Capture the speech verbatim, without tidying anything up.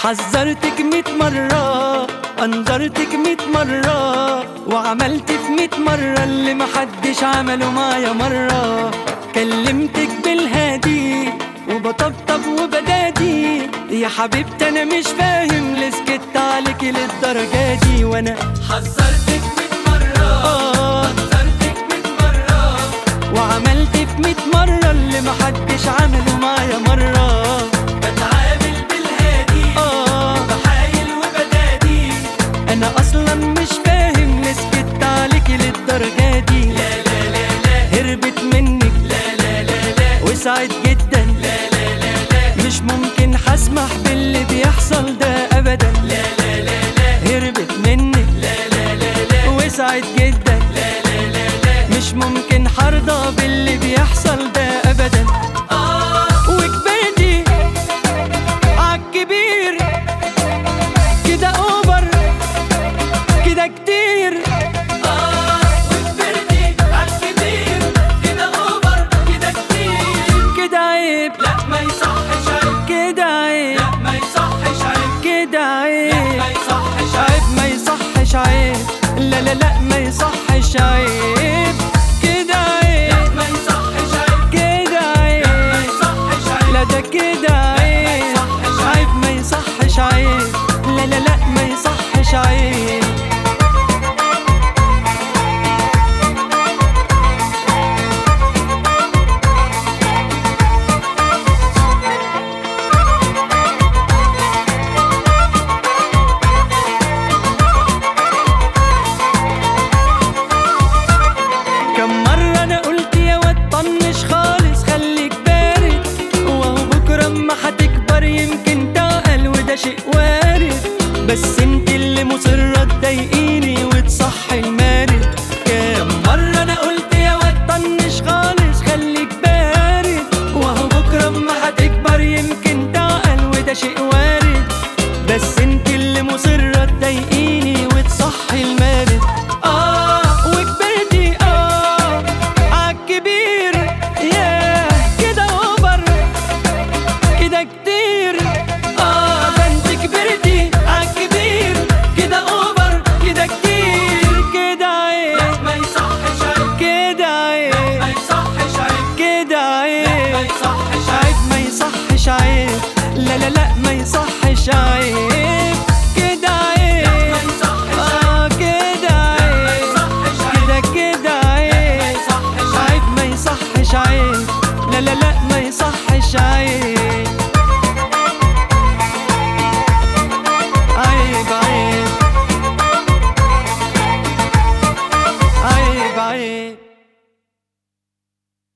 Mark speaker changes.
Speaker 1: حذرتك ميت مرة، أنذرتك ميت مرة، وعملت في ميت مرة اللي محدش عمله معايا مرة. كلمتك بالهادي وبطبطب وبدادي، يا حبيبتي أنا مش فاهم ليه سكت عليكي للدرجة دي. وأنا
Speaker 2: حذرتك ميت مرة،
Speaker 1: آه
Speaker 2: أنذرتك ميت مرة،
Speaker 1: وعملت في ميت مرة اللي محدش عمله معايا مرة.
Speaker 2: بتعامل بالهادي
Speaker 1: آه
Speaker 2: بحايل وبدادي.
Speaker 1: أنا أصلا مش فاهم ليه سكت عليكي للدرجة دي.
Speaker 2: لا لا لا لا
Speaker 1: هربت منك
Speaker 2: لا لا لا لا
Speaker 1: وسعت جدا،
Speaker 2: لا لا لا لا
Speaker 1: مش ممكن هسمح باللي بيحصل ده أبدا.
Speaker 2: لا لا لا لا
Speaker 1: هربت منك
Speaker 2: لا لا لا لا
Speaker 1: وسعت جدا،
Speaker 2: لا لا لا لا
Speaker 1: مش ممكن هرضى باللي بيحصل ده أبدا.
Speaker 2: آه
Speaker 1: وكبرتي عالكبير كده أوفر كده كتير.
Speaker 2: آه وكبرتي عالكبير كده أوفر كده كتير.
Speaker 1: كده عيب
Speaker 2: لا ما يصحش عيب،
Speaker 1: كده عيب
Speaker 2: لا ما يصحش عيب،
Speaker 1: كده
Speaker 2: لا
Speaker 1: عيب
Speaker 2: ما يصحش عيب.
Speaker 1: عيب ما يصحش عيب. لا لا لا ما يصحش عيب كده عيب.
Speaker 2: لا ما يصحش عيب،
Speaker 1: كده
Speaker 2: لا ما
Speaker 1: عيب
Speaker 2: يصحش عيب.
Speaker 1: لا ده كده عيب عيب ما يصحش عيب. لا لا لا ما يصحش عيب. كم مرة أنا قلت يا واد طنش خالص خليك بارد، وهو بكرة أما هتكبر يمكن تعقل وده شيء وارد. بس